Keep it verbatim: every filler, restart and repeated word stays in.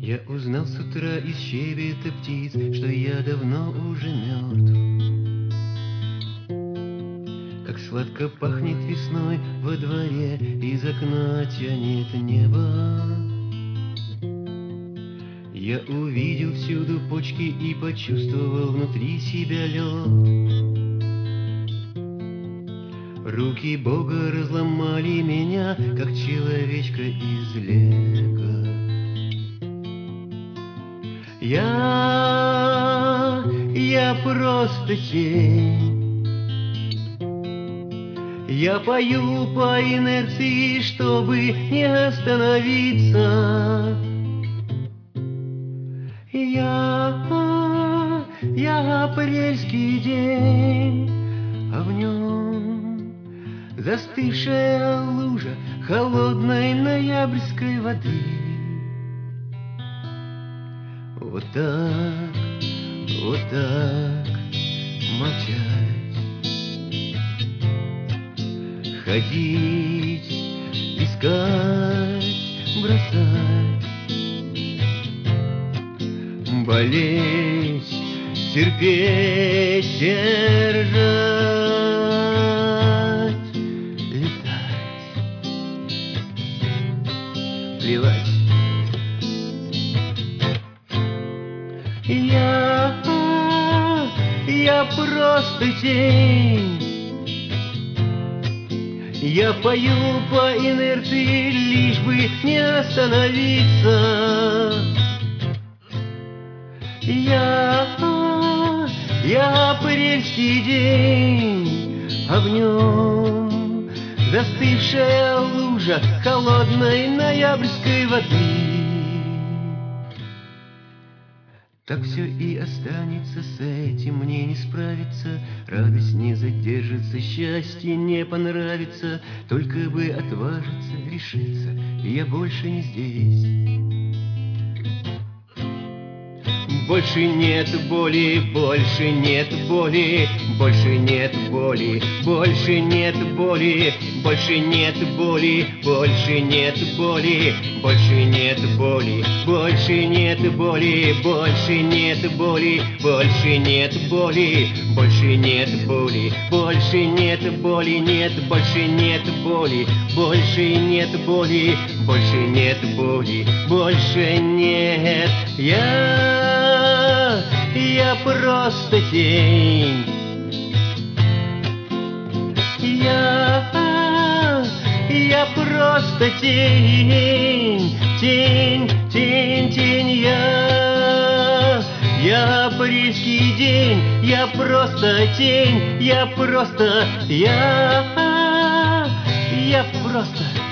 Я узнал с утра из щебета птиц, что я давно уже мертв. Как сладко пахнет весной во дворе, из окна тянет небо. Я увидел всюду почки и почувствовал внутри себя лед. Руки Бога разломали меня, как человечка из лего. Я, я просто тень. Я пою по инерции, чтобы не остановиться. Я, я апрельский день, а в нем застывшая лужа холодной ноябрьской воды. Вот так, вот так молчать, ходить, искать, бросать, болеть, терпеть, держать, летать, плевать. Я, я просто тень. Я пою по инерции, лишь бы не остановиться. Я, я апрельский день, а в нем застывшая лужа холодной ноябрьской воды. Так все и останется, с этим мне не справиться. Радость не задержится, счастье не понравится. Только бы отважиться, решиться, я больше не здесь. Больше нет боли, больше нет боли, больше нет боли, больше нет боли, больше нет боли, больше нет боли, больше нет боли, больше нет боли, больше нет боли, больше нет боли, больше нет боли, больше нет боли, нет, больше нет боли, больше нет боли, больше нет боли, больше нет. Я, я просто тень. Я, я просто тень, тень, тень, тень. Я, я апрельский день, я просто тень, я просто, я, я просто